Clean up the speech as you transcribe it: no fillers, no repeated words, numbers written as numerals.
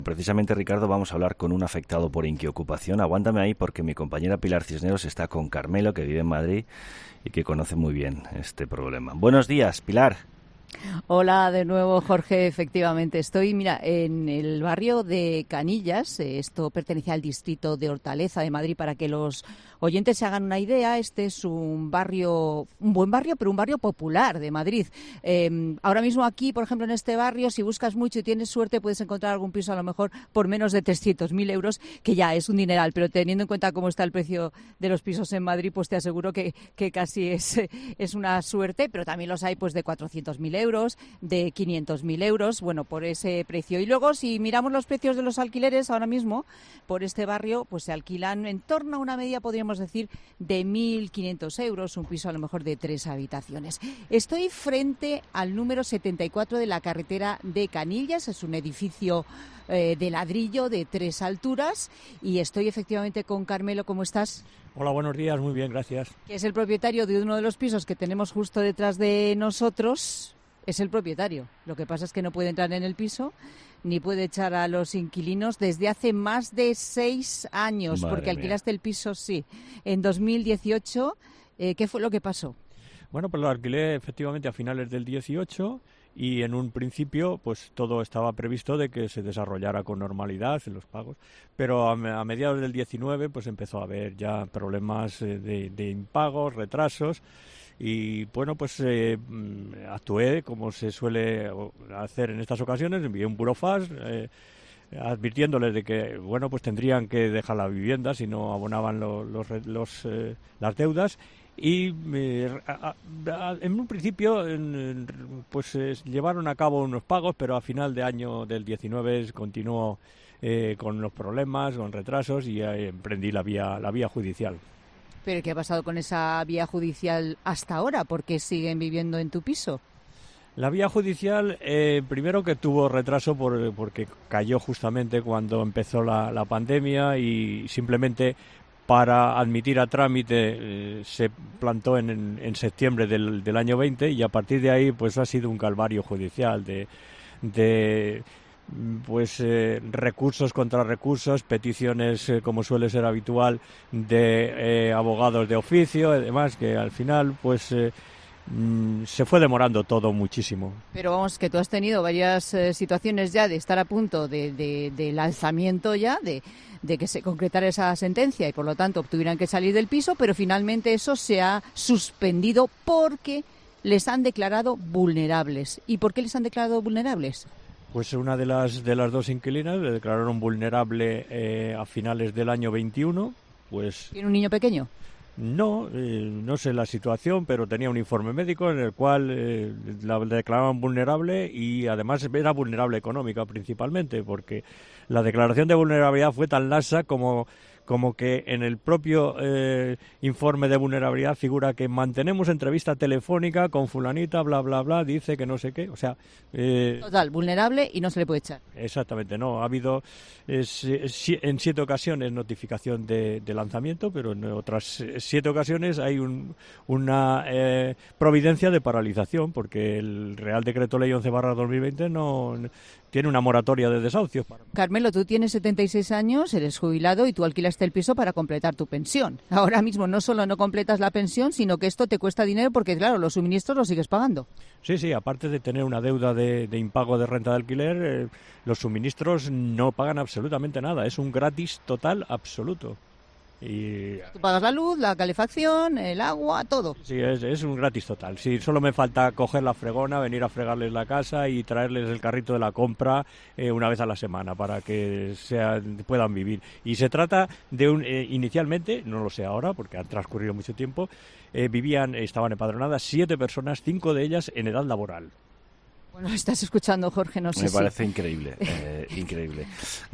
Precisamente, Ricardo, vamos a hablar con un afectado por inquiocupación. Aguántame ahí porque mi compañera Pilar Cisneros está con Carmelo, que vive en Madrid y que conoce muy bien este problema. Buenos días, Pilar. Hola de nuevo, Jorge. Efectivamente, estoy, en el barrio de Canillas. Esto pertenece al distrito de Hortaleza de Madrid. Para que los oyentes se hagan una idea, este es un buen barrio, pero un barrio popular de Madrid. Ahora mismo aquí, por ejemplo, en este barrio, si buscas mucho y tienes suerte, puedes encontrar algún piso a lo mejor por menos de 300.000 euros, que ya es un dineral. Pero teniendo en cuenta cómo está el precio de los pisos en Madrid, pues te aseguro que casi es una suerte. Pero también los hay pues de 400.000 euros, de 500.000 euros, bueno, por ese precio. Y luego, si miramos los precios de los alquileres, ahora mismo, por este barrio, pues se alquilan en torno a una media, podríamos decir, de 1.500 euros, un piso a lo mejor de 3 habitaciones. Estoy frente al número 74 de la carretera de Canillas, es un edificio de ladrillo de 3 alturas, y estoy efectivamente con Carmelo. ¿Cómo estás? Hola, buenos días, muy bien, gracias. Que es el propietario de uno de los pisos que tenemos justo detrás de nosotros. Es el propietario. Lo que pasa es que no puede entrar en el piso ni puede echar a los inquilinos desde hace más de 6 años. Madre porque mía. Alquilaste el piso, sí, en 2018. ¿Qué fue lo que pasó? Bueno, pues lo alquilé efectivamente a finales del 18 y en un principio pues todo estaba previsto de que se desarrollara con normalidad en los pagos, pero a mediados del 19 pues empezó a haber ya problemas de impagos, retrasos. Y bueno, pues actué como se suele hacer en estas ocasiones, envié un burofax advirtiéndoles de que bueno, pues tendrían que dejar la vivienda si no abonaban las deudas. Y en un principio pues llevaron a cabo unos pagos, pero a final de año del 19 continuó con los problemas, con retrasos, y emprendí la vía judicial. ¿Pero qué ha pasado con esa vía judicial hasta ahora? ¿Por qué siguen viviendo en tu piso? La vía judicial, primero que tuvo retraso porque cayó justamente cuando empezó la pandemia, y simplemente para admitir a trámite se plantó en septiembre del año 20, y a partir de ahí pues ha sido un calvario judicial de recursos contra recursos, peticiones como suele ser habitual de abogados de oficio, además que al final pues se fue demorando todo muchísimo. Pero vamos, que tú has tenido varias situaciones ya de estar a punto del alzamiento ya, de que se concretara esa sentencia y por lo tanto tuvieran que salir del piso, pero finalmente eso se ha suspendido porque les han declarado vulnerables. ¿Y por qué les han declarado vulnerables? Pues una de las dos inquilinas le declararon vulnerable a finales del año 21. Pues ¿Tiene un niño pequeño? no sé la situación, pero tenía un informe médico en el cual la declaraban vulnerable, y además era vulnerable económica principalmente, porque la declaración de vulnerabilidad fue tan laxa como que en el propio informe de vulnerabilidad figura que mantenemos entrevista telefónica con fulanita, bla, bla, bla, dice que no sé qué, o sea... Total, vulnerable y no se le puede echar. Exactamente, no. Ha habido en 7 ocasiones notificación de lanzamiento, pero en otras 7 ocasiones hay una providencia de paralización, porque el Real Decreto Ley 11/2020 no tiene una moratoria de desahucios. Carmelo, tú tienes 76 años, eres jubilado y tú alquilaste el piso para completar tu pensión. Ahora mismo no solo no completas la pensión, sino que esto te cuesta dinero porque, claro, los suministros los sigues pagando. Sí, aparte de tener una deuda de impago de renta de alquiler, los suministros no pagan absolutamente nada, es un gratis total absoluto. Y tú pagas la luz, la calefacción, el agua, todo. sí, es un gratis total. Sí, solo me falta coger la fregona, venir a fregarles la casa y traerles el carrito de la compra una vez a la semana para que puedan vivir. Y se trata de inicialmente, no lo sé ahora porque ha transcurrido mucho tiempo, estaban empadronadas 7 personas, 5 de ellas en edad laboral. Bueno, estás escuchando, Jorge, no sé Me si... parece increíble, increíble.